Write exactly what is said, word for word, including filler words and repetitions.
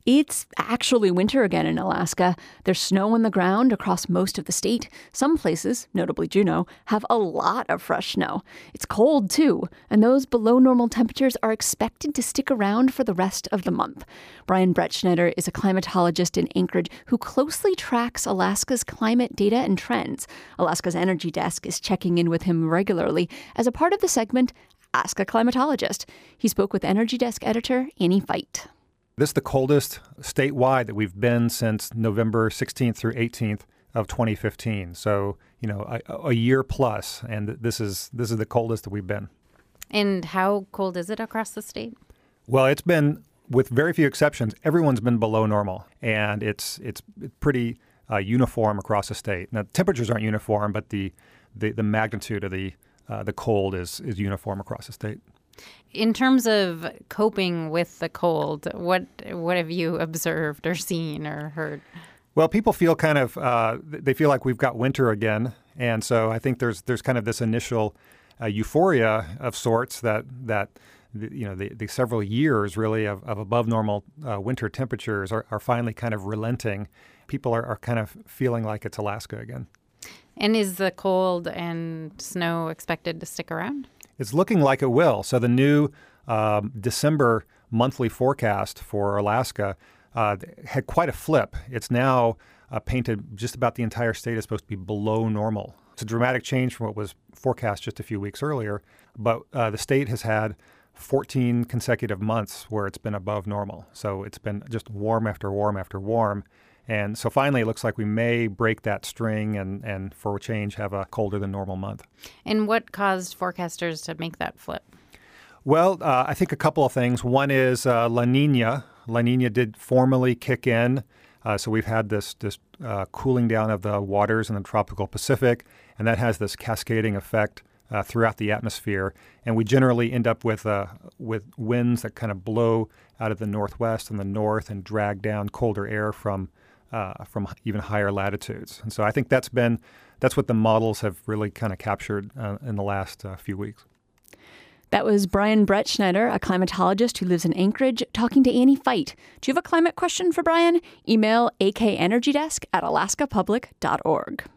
It's actually winter again in Alaska. There's snow on the ground across most of the state. Some places, notably Juneau, have a lot of fresh snow. It's cold, too, and those below normal temperatures are expected to stick around for the rest of the month. Brian Brettschneider is a climatologist in Anchorage who closely tracks Alaska's climate data and trends. Alaska's Energy Desk is checking in with him regularly as a part of the segment Ask a Climatologist. He spoke with Energy Desk editor Annie Feit. This is the coldest statewide that we've been since November sixteenth through eighteenth of twenty fifteen. So, you know, a, a year plus, and this is this is the coldest that we've been. And how cold is it across the state? Well, it's been, with very few exceptions, everyone's been below normal, and it's it's pretty uh, uniform across the state. Now, temperatures aren't uniform, but the the, the magnitude of the uh, the cold is is uniform across the state. In terms of coping with the cold, what what have you observed or seen or heard? Well, people feel kind of uh, they feel like we've got winter again, and so I think there's there's kind of this initial uh, euphoria of sorts that that you know the, the several years really of, of above normal uh, winter temperatures are, are finally kind of relenting. People are, are kind of feeling like it's Alaska again. And is the cold and snow expected to stick around? It's looking like it will. So the new um, December monthly forecast for Alaska uh, had quite a flip. It's now uh, painted just about the entire state is supposed to be below normal. It's a dramatic change from what was forecast just a few weeks earlier. But uh, the state has had fourteen consecutive months where it's been above normal. So it's been just warm after warm after warm. And so finally, it looks like we may break that string and, and for a change, have a colder than normal month. And what caused forecasters to make that flip? Well, uh, I think a couple of things. One is uh, La Nina. La Nina did formally kick in. Uh, so we've had this, this uh, cooling down of the waters in the tropical Pacific, and that has this cascading effect uh, throughout the atmosphere. And we generally end up with uh, with winds that kind of blow out of the northwest and the north and drag down colder air from Uh, from even higher latitudes. And so I think that's been, that's what the models have really kind of captured uh, in the last uh, few weeks. That was Brian Brettschneider, a climatologist who lives in Anchorage, talking to Annie Feit. Do you have a climate question for Brian? Email a k energy desk at alaska public dot org.